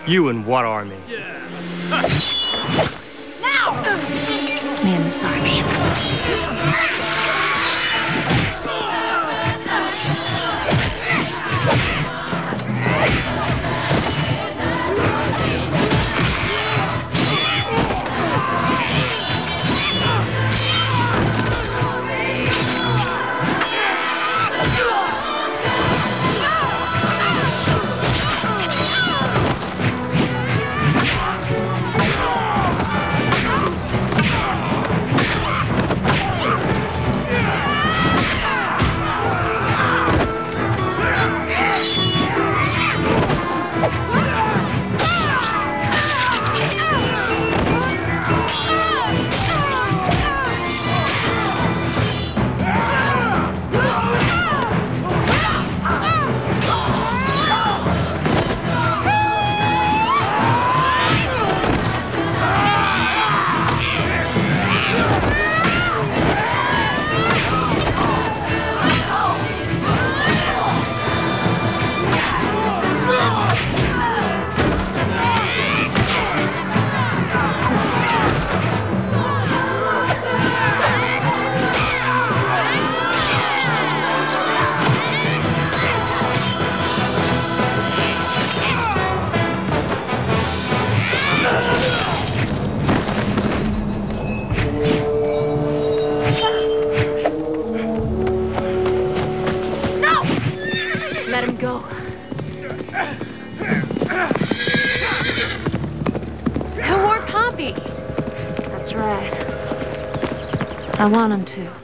You and what army? Now! Me and this army. Let him go. Who wore Poppy? That's right. I want him to.